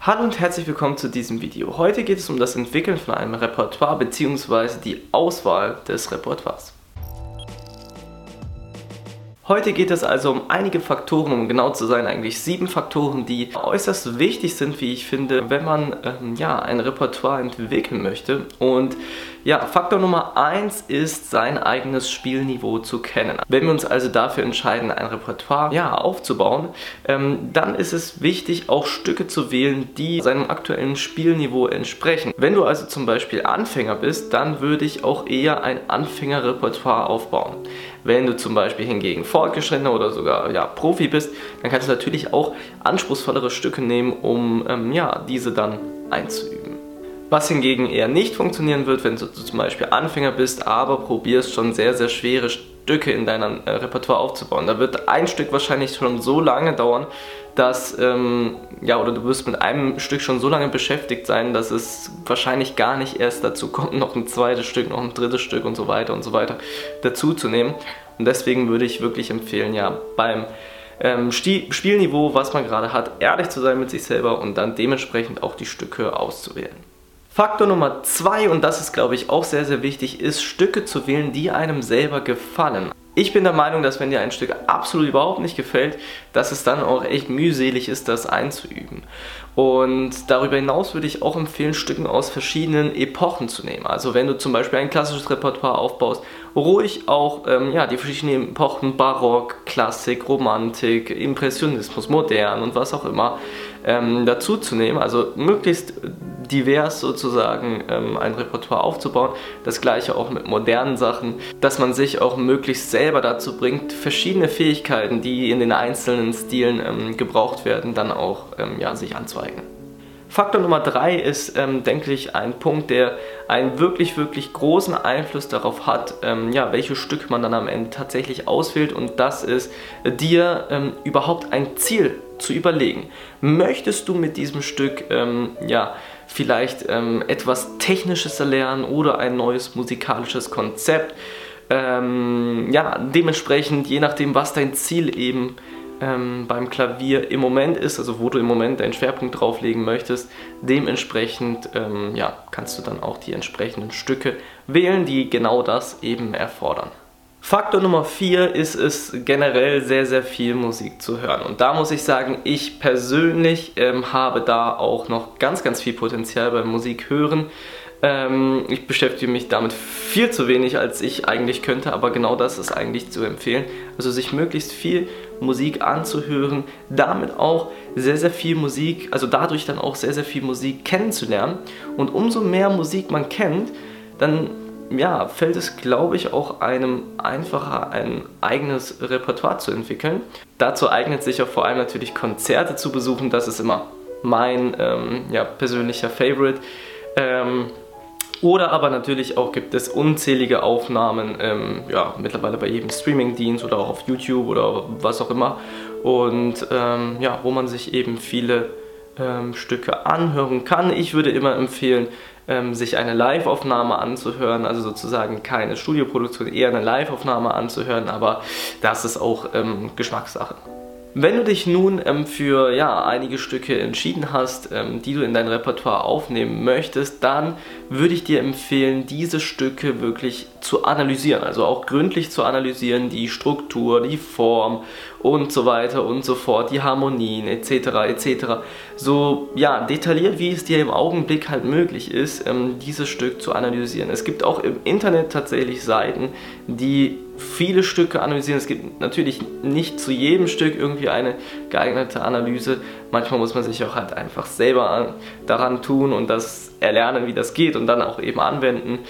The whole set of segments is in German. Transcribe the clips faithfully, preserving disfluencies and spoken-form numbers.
Hallo und herzlich willkommen zu diesem Video. Heute geht es um das Entwickeln von einem Repertoire bzw. die Auswahl des Repertoires. Heute geht es also um einige Faktoren, um genau zu sein, eigentlich sieben Faktoren, die äußerst wichtig sind, wie ich finde, wenn man ähm, ja, ein Repertoire entwickeln möchte. Und ja, Faktor Nummer eins ist, sein eigenes Spielniveau zu kennen. Wenn wir uns also dafür entscheiden, ein Repertoire ja, aufzubauen, ähm, dann ist es wichtig, auch Stücke zu wählen, die seinem aktuellen Spielniveau entsprechen. Wenn du also zum Beispiel Anfänger bist, dann würde ich auch eher ein Anfängerrepertoire aufbauen. Wenn du zum Beispiel hingegen Fortgeschrittener oder sogar ja, Profi bist, dann kannst du natürlich auch anspruchsvollere Stücke nehmen, um ähm, ja, diese dann einzuüben. Was hingegen eher nicht funktionieren wird, wenn du zum Beispiel Anfänger bist, aber probierst schon sehr, sehr schwere Stücke in deinem äh, Repertoire aufzubauen. Da wird ein Stück wahrscheinlich schon so lange dauern, dass, ähm, ja, oder du wirst mit einem Stück schon so lange beschäftigt sein, dass es wahrscheinlich gar nicht erst dazu kommt, noch ein zweites Stück, noch ein drittes Stück und so weiter und so weiter dazu zu nehmen. Und deswegen würde ich wirklich empfehlen, ja, beim ähm, Spielniveau, was man gerade hat, ehrlich zu sein mit sich selber und dann dementsprechend auch die Stücke auszuwählen. Faktor Nummer zwei, und das ist glaube ich auch sehr, sehr wichtig, ist Stücke zu wählen, die einem selber gefallen. Ich bin der Meinung, dass wenn dir ein Stück absolut überhaupt nicht gefällt, dass es dann auch echt mühselig ist, das einzuüben. Und darüber hinaus würde ich auch empfehlen, Stücken aus verschiedenen Epochen zu nehmen. Also wenn du zum Beispiel ein klassisches Repertoire aufbaust, ruhig auch ähm, ja, die verschiedenen Epochen, Barock, Klassik, Romantik, Impressionismus, Modern und was auch immer ähm, dazu zu nehmen. Also möglichst divers sozusagen ähm, ein Repertoire aufzubauen. Das gleiche auch mit modernen Sachen, dass man sich auch möglichst selber dazu bringt, verschiedene Fähigkeiten, die in den einzelnen Stilen ähm, gebraucht werden, dann auch ähm, ja, sich anzueignen. Faktor Nummer drei ist, ähm, denke ich, ein Punkt, der einen wirklich, wirklich großen Einfluss darauf hat, ähm, ja, welche Stücke man dann am Ende tatsächlich auswählt, und das ist, äh, dir ähm, überhaupt ein Ziel zu überlegen. Möchtest du mit diesem Stück ähm, ja, vielleicht ähm, etwas Technisches erlernen oder ein neues musikalisches Konzept? Ähm, ja, dementsprechend, je nachdem, was dein Ziel eben ähm, beim Klavier im Moment ist, also wo du im Moment deinen Schwerpunkt drauflegen möchtest, dementsprechend ähm, ja, kannst du dann auch die entsprechenden Stücke wählen, die genau das eben erfordern. Faktor Nummer vier ist es, generell sehr, sehr viel Musik zu hören. Und da muss ich sagen, ich persönlich ähm, habe da auch noch ganz, ganz viel Potenzial beim Musik hören. Ähm, ich beschäftige mich damit viel zu wenig, als ich eigentlich könnte, aber genau das ist eigentlich zu empfehlen. Also sich möglichst viel Musik anzuhören, damit auch sehr, sehr viel Musik, also dadurch dann auch sehr, sehr viel Musik kennenzulernen. Und umso mehr Musik man kennt, dann ja, fällt es, glaube ich, auch einem einfacher, ein eigenes Repertoire zu entwickeln. Dazu eignet sich auch vor allem natürlich Konzerte zu besuchen. Das ist immer mein ähm, ja, persönlicher Favorite. Ähm, oder aber natürlich auch gibt es unzählige Aufnahmen, ähm, ja, mittlerweile bei jedem Streamingdienst oder auch auf YouTube oder was auch immer. Und ähm, ja, wo man sich eben viele ähm, Stücke anhören kann. Ich würde immer empfehlen, Ähm, sich eine Live-Aufnahme anzuhören, also sozusagen keine Studioproduktion, eher eine Live-Aufnahme anzuhören, aber das ist auch ähm, Geschmackssache. Wenn du dich nun ähm, für ja, einige Stücke entschieden hast, ähm, die du in dein Repertoire aufnehmen möchtest, dann würde ich dir empfehlen, diese Stücke wirklich zu analysieren, also auch gründlich zu analysieren, die Struktur, die Form und so weiter und so fort, die Harmonien et cetera et cetera. So ja, detailliert, wie es dir im Augenblick halt möglich ist, ähm, dieses Stück zu analysieren. Es gibt auch im Internet tatsächlich Seiten, die viele Stücke analysieren. Es gibt natürlich nicht zu jedem Stück irgendwie eine geeignete Analyse. Manchmal muss man sich auch halt einfach selber an, daran tun und das erlernen, wie das geht, und dann auch eben anwenden.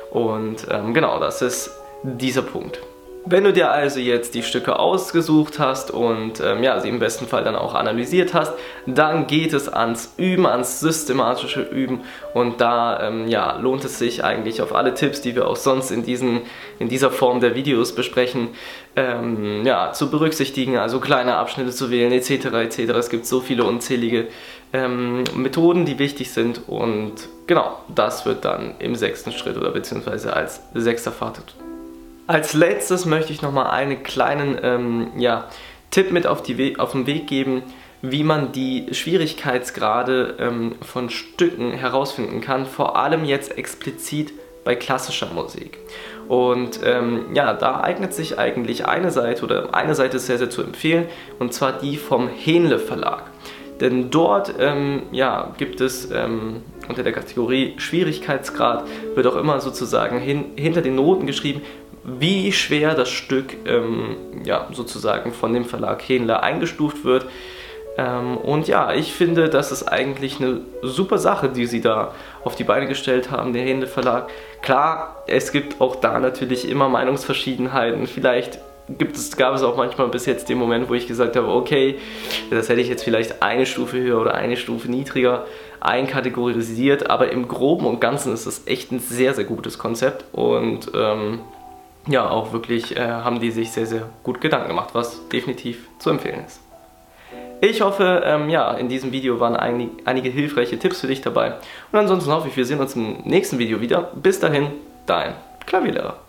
Und ähm, genau, das ist dieser Punkt. Wenn du dir also jetzt die Stücke ausgesucht hast und ähm, ja, sie im besten Fall dann auch analysiert hast, dann geht es ans Üben, ans systematische Üben, und da ähm, ja, lohnt es sich eigentlich auf alle Tipps, die wir auch sonst in, diesen, in dieser Form der Videos besprechen, ähm, ja, zu berücksichtigen, also kleine Abschnitte zu wählen et cetera et cetera. Es gibt so viele unzählige ähm, Methoden, die wichtig sind, und genau, das wird dann im sechsten Schritt oder beziehungsweise als sechster Faktor. Als letztes möchte ich nochmal einen kleinen ähm, ja, Tipp mit auf, die We auf den Weg geben, wie man die Schwierigkeitsgrade ähm, von Stücken herausfinden kann, vor allem jetzt explizit bei klassischer Musik. Und ähm, ja, da eignet sich eigentlich eine Seite, oder eine Seite ist sehr, sehr zu empfehlen, und zwar die vom Henle Verlag. Denn dort ähm, ja, gibt es ähm, unter der Kategorie Schwierigkeitsgrad, wird auch immer sozusagen hin, hinter den Noten geschrieben, wie schwer das Stück ähm, ja, sozusagen von dem Verlag Henle eingestuft wird. Ähm, und ja, ich finde, das ist eigentlich eine super Sache, die sie da auf die Beine gestellt haben, der Henle Verlag. Klar, es gibt auch da natürlich immer Meinungsverschiedenheiten. Vielleicht gibt es, gab es auch manchmal bis jetzt den Moment, wo ich gesagt habe, okay, das hätte ich jetzt vielleicht eine Stufe höher oder eine Stufe niedriger einkategorisiert, aber im Groben und Ganzen ist das echt ein sehr, sehr gutes Konzept und ähm, ja, auch wirklich äh, haben die sich sehr, sehr gut Gedanken gemacht, was definitiv zu empfehlen ist. Ich hoffe, ähm, ja, in diesem Video waren einig, einige hilfreiche Tipps für dich dabei und ansonsten hoffe ich, wir sehen uns im nächsten Video wieder. Bis dahin, dein Klavierlehrer.